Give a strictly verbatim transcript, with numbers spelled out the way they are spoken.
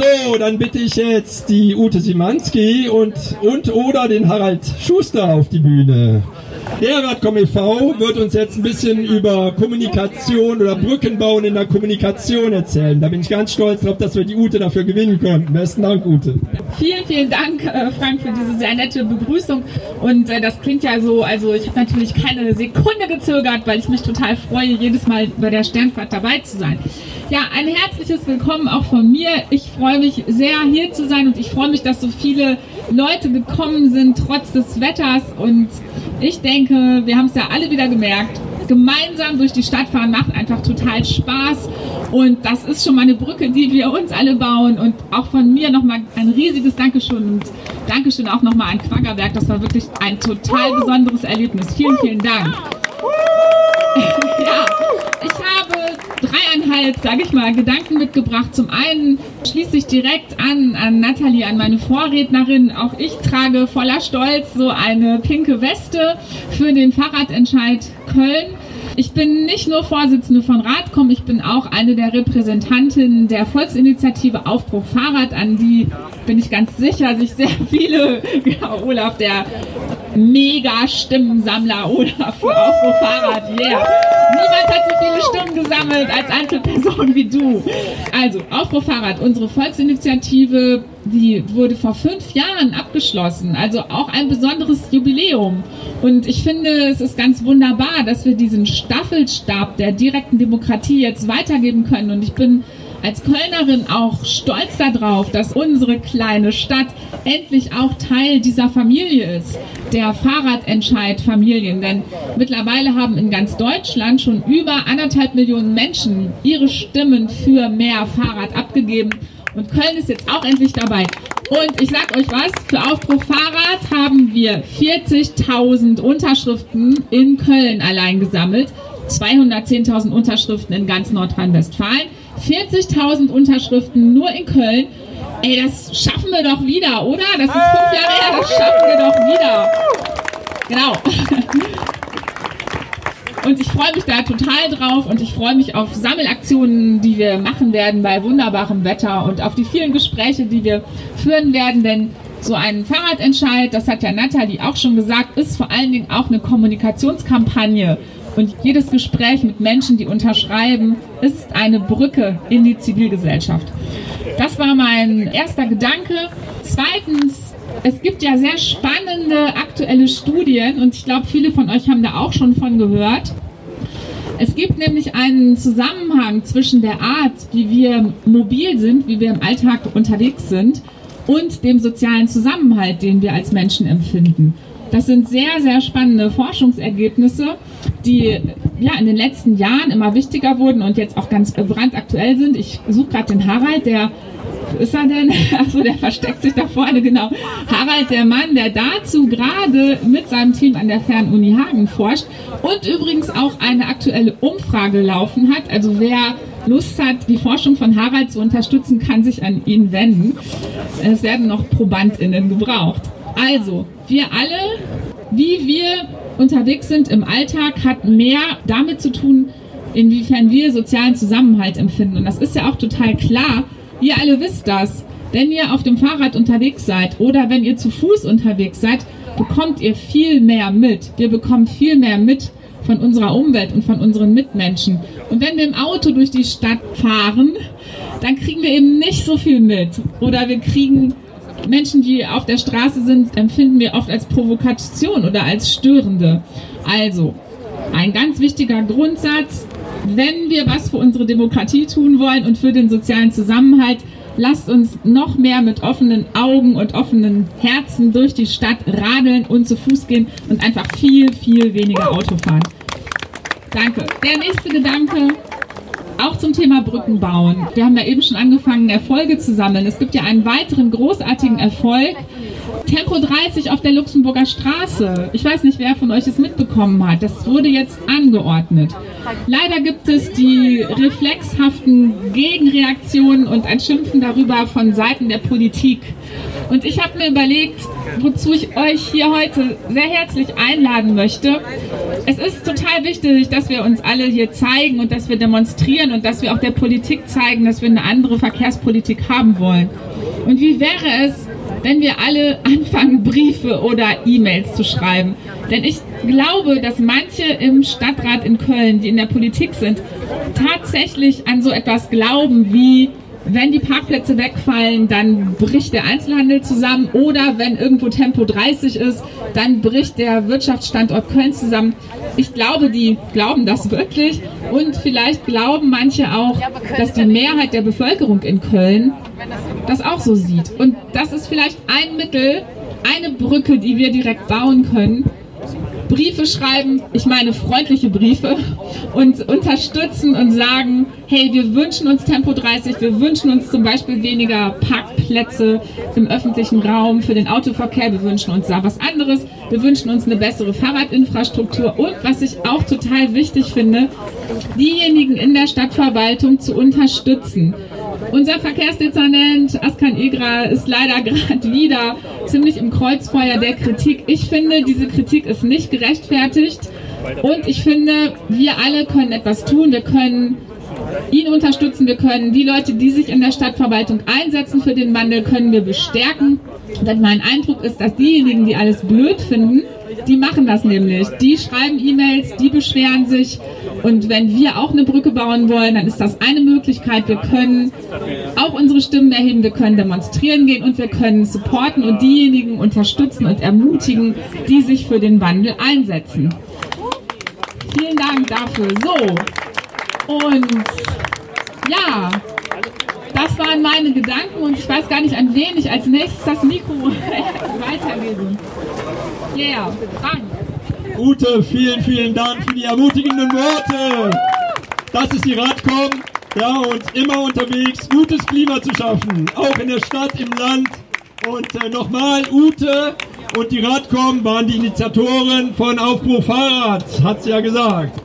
So, dann bitte ich jetzt die Ute Szymanski und, und oder den Harald Schuster auf die Bühne. Der Radcom e V wird uns jetzt ein bisschen über Kommunikation oder Brückenbauen in der Kommunikation erzählen. Da bin ich ganz stolz drauf, dass wir die Ute dafür gewinnen konnten. Besten Dank, Ute. Vielen, vielen Dank, äh, Frank, für diese sehr nette Begrüßung. Und äh, das klingt ja so, also ich habe natürlich keine Sekunde gezögert, weil ich mich total freue, jedes Mal bei der Sternfahrt dabei zu sein. Ja, ein herzliches Willkommen auch von mir. Ich freue mich sehr, hier zu sein, und ich freue mich, dass so viele Leute gekommen sind, trotz des Wetters. Und ich denke, wir haben es ja alle wieder gemerkt, gemeinsam durch die Stadt fahren macht einfach total Spaß. Und das ist schon mal eine Brücke, die wir uns alle bauen. Und auch von mir nochmal ein riesiges Dankeschön. Und Dankeschön auch nochmal an Quaggerberg. Das war wirklich ein total besonderes Erlebnis. Vielen, vielen Dank. Ja, ich habe dreieinhalb, sage ich mal, Gedanken mitgebracht. Zum einen schließe ich direkt an, an Nathalie, an meine Vorrednerin. Auch ich trage voller Stolz so eine pinke Weste für den Fahrradentscheid Köln. Ich bin nicht nur Vorsitzende von Radcom, ich bin auch eine der Repräsentantinnen der Volksinitiative Aufbruch Fahrrad, an die bin ich ganz sicher, sich sehr viele, ja, Olaf, der Mega-Stimmensammler Olaf für Aufbruch Fahrrad, yeah. Niemand hat so viele Stimmen gesammelt als Einzelperson wie du. Also, Aufbruch Fahrrad, unsere Volksinitiative, die wurde vor fünf Jahren abgeschlossen, also auch ein besonderes Jubiläum. Und ich finde, es ist ganz wunderbar, dass wir diesen Staffelstab der direkten Demokratie jetzt weitergeben können. Und ich bin als Kölnerin auch stolz darauf, dass unsere kleine Stadt endlich auch Teil dieser Familie ist, der Fahrradentscheid-Familien. Denn mittlerweile haben in ganz Deutschland schon über anderthalb Millionen Menschen ihre Stimmen für mehr Fahrrad abgegeben. Und Köln ist jetzt auch endlich dabei. Und ich sag euch was, für Aufbruch Fahrrad haben wir vierzigtausend Unterschriften in Köln allein gesammelt. zweihundertzehntausend Unterschriften in ganz Nordrhein-Westfalen. vierzigtausend Unterschriften nur in Köln. Ey, das schaffen wir doch wieder, oder? Das ist fünf Jahre her, das schaffen wir doch wieder. Genau. Und ich freue mich da total drauf, und ich freue mich auf Sammelaktionen, die wir machen werden bei wunderbarem Wetter, und auf die vielen Gespräche, die wir führen werden, denn so ein Fahrradentscheid, das hat ja Nathalie auch schon gesagt, ist vor allen Dingen auch eine Kommunikationskampagne. Und jedes Gespräch mit Menschen, die unterschreiben, ist eine Brücke in die Zivilgesellschaft. Das war mein erster Gedanke. Zweitens, es gibt ja sehr spannende aktuelle Studien, und ich glaube, viele von euch haben da auch schon von gehört. Es gibt nämlich einen Zusammenhang zwischen der Art, wie wir mobil sind, wie wir im Alltag unterwegs sind, und dem sozialen Zusammenhalt, den wir als Menschen empfinden. Das sind sehr, sehr spannende Forschungsergebnisse, die ja in den letzten Jahren immer wichtiger wurden und jetzt auch ganz brandaktuell sind. Ich suche gerade den Harald, der, wo ist er denn? Achso, der versteckt sich da vorne, genau. Harald, der Mann, der dazu gerade mit seinem Team an der Fernuni Hagen forscht und übrigens auch eine aktuelle Umfrage laufen hat. Also wer Lust hat, die Forschung von Harald zu unterstützen, kann sich an ihn wenden. Es werden noch ProbandInnen gebraucht. Also, wir alle, wie wir unterwegs sind im Alltag, hat mehr damit zu tun, inwiefern wir sozialen Zusammenhalt empfinden. Und das ist ja auch total klar. Ihr alle wisst das. Wenn ihr auf dem Fahrrad unterwegs seid oder wenn ihr zu Fuß unterwegs seid, bekommt ihr viel mehr mit. Wir bekommen viel mehr mit von unserer Umwelt und von unseren Mitmenschen. Und wenn wir im Auto durch die Stadt fahren, dann kriegen wir eben nicht so viel mit. Oder wir kriegen Menschen, die auf der Straße sind, empfinden wir oft als Provokation oder als Störende. Also, ein ganz wichtiger Grundsatz, wenn wir was für unsere Demokratie tun wollen und für den sozialen Zusammenhalt, lasst uns noch mehr mit offenen Augen und offenen Herzen durch die Stadt radeln und zu Fuß gehen und einfach viel, viel weniger Auto fahren. Danke. Der nächste Gedanke, auch zum Thema Brücken bauen. Wir haben ja eben schon angefangen, Erfolge zu sammeln. Es gibt ja einen weiteren großartigen Erfolg. Tempo dreißig auf der Luxemburger Straße. Ich weiß nicht, wer von euch es mitbekommen hat. Das wurde jetzt angeordnet. Leider gibt es die reflexhaften Gegenreaktionen und ein Schimpfen darüber von Seiten der Politik. Und ich habe mir überlegt, wozu ich euch hier heute sehr herzlich einladen möchte. Es ist total wichtig, dass wir uns alle hier zeigen und dass wir demonstrieren und dass wir auch der Politik zeigen, dass wir eine andere Verkehrspolitik haben wollen. Und wie wäre es, wenn wir alle anfangen, Briefe oder E-Mails zu schreiben? Denn ich glaube, dass manche im Stadtrat in Köln, die in der Politik sind, tatsächlich an so etwas glauben wie: Wenn die Parkplätze wegfallen, dann bricht der Einzelhandel zusammen, oder wenn irgendwo Tempo dreißig ist, dann bricht der Wirtschaftsstandort Köln zusammen. Ich glaube, die glauben das wirklich, und vielleicht glauben manche auch, dass die Mehrheit der Bevölkerung in Köln das auch so sieht. Und das ist vielleicht ein Mittel, eine Brücke, die wir direkt bauen können. Briefe schreiben, ich meine freundliche Briefe, und unterstützen und sagen: Hey, wir wünschen uns Tempo dreißig, wir wünschen uns zum Beispiel weniger Parkplätze im öffentlichen Raum für den Autoverkehr, wir wünschen uns da was anderes, wir wünschen uns eine bessere Fahrradinfrastruktur, und was ich auch total wichtig finde, diejenigen in der Stadtverwaltung zu unterstützen. Unser Verkehrsdezernent Askan Egra ist leider gerade wieder ziemlich im Kreuzfeuer der Kritik. Ich finde, diese Kritik ist nicht gerechtfertigt, und ich finde, wir alle können etwas tun. Wir können ihn unterstützen, wir können die Leute, die sich in der Stadtverwaltung einsetzen für den Wandel, können wir bestärken. Denn mein Eindruck ist, dass diejenigen, die alles blöd finden, die machen das nämlich. Die schreiben E-Mails, die beschweren sich. Und wenn wir auch eine Brücke bauen wollen, dann ist das eine Möglichkeit. Wir können auch unsere Stimmen erheben, wir können demonstrieren gehen und wir können supporten und diejenigen unterstützen und ermutigen, die sich für den Wandel einsetzen. Vielen Dank dafür. So, und ja, das waren meine Gedanken, und ich weiß gar nicht, an wen ich als nächstes das Mikro weitergebe. Ja, yeah, Frank. Ute, vielen, vielen Dank für die ermutigenden Worte. Das ist die Radcom, ja, und immer unterwegs, gutes Klima zu schaffen, auch in der Stadt, im Land. Und äh, nochmal, Ute und die Radcom waren die Initiatoren von Aufbruch Fahrrad, hat sie ja gesagt.